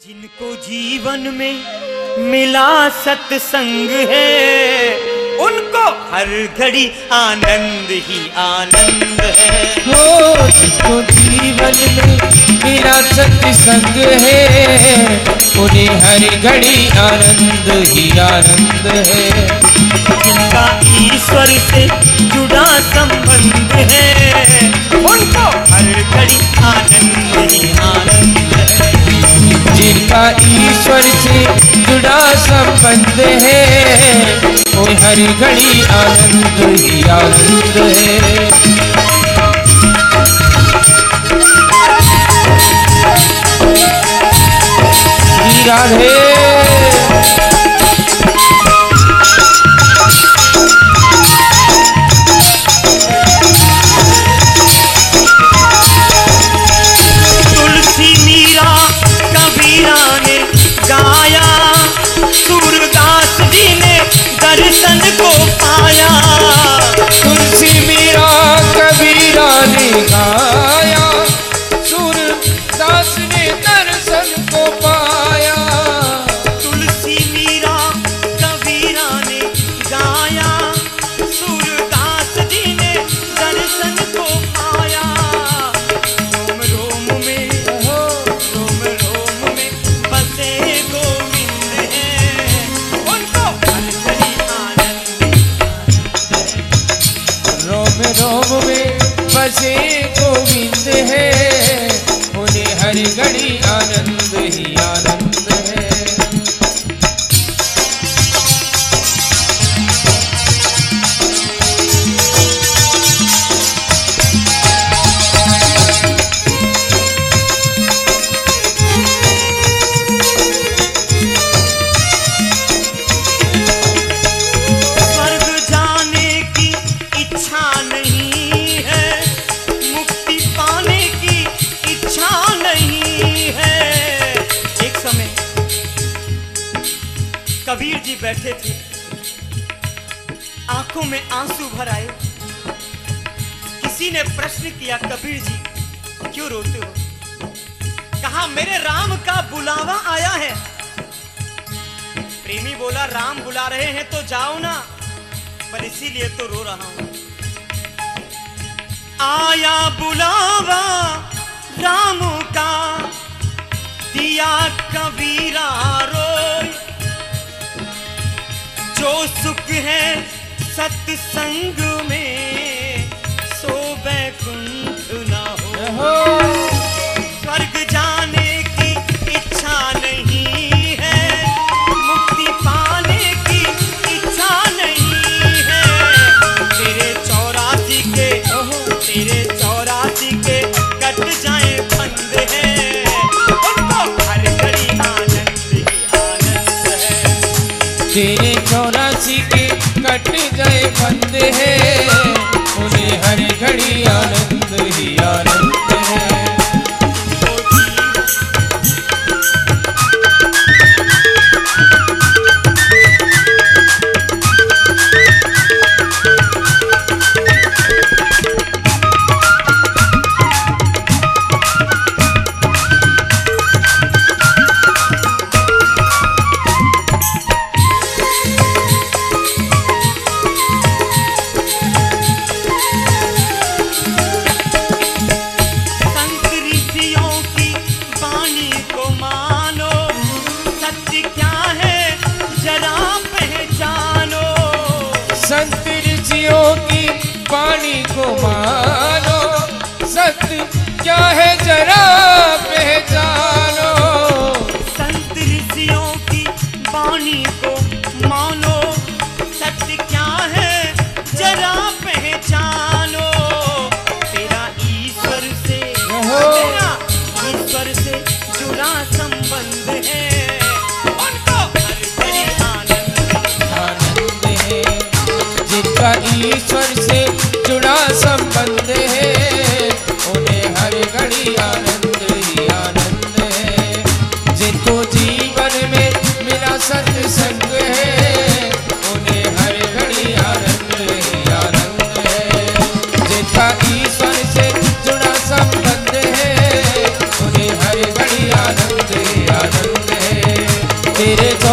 जिनको जीवन में मिला सत्संग है, उनको हर घड़ी आनंद ही आनंद है। हो जिसको जीवन में मिला सत्संग है, उन्हें हर घड़ी आनंद ही आनंद है। जिनका ईश्वर से जुड़ा संबंध है, उनको हर घड़ी आनंद ही आनंद है। जिनका ईश्वर से जुड़ा संबंध है, वो हर घड़ी आनंद ही आनंद है। राधे गाया, सूरदास जी ने दर्शन को पाया। तुलसी मीरा कबीरा ने गाया, सूरदास ने दर्शन को पाया। तुलसी मीरा कबीरा ने गाया, सूरदास जी ने दर्शन को पाया। रोम रोम में बसे गोविंद है, उनको हर घड़ी आनंद। रोम रोम में बसे गोविंद है, उन्हें हर घड़ी आनंद ही आनंद है। कबीर जी बैठे थे, आंखों में आंसू भर आए। किसी ने प्रश्न किया, कबीर जी क्यों रोते हो? कहा, मेरे राम का बुलावा आया है। प्रेमी बोला, राम बुला रहे हैं तो जाओ ना, पर इसीलिए तो रो रहा हूं। आया बुलावा राम का, दिया कबीरा रोए। जो सुख है सत्संग में, सो बैकुंठ ना हो। स्वर्ग जाने की इच्छा नहीं है, मुक्ति पाने की इच्छा नहीं है। तेरे 84 के कट जाए फंद है, उनको हर घड़ी आनंद ही आनंद है। तेरे 84 के कट जाए बंद है, उन्हें हर घड़ी आनंद ही आनंद है।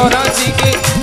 84 के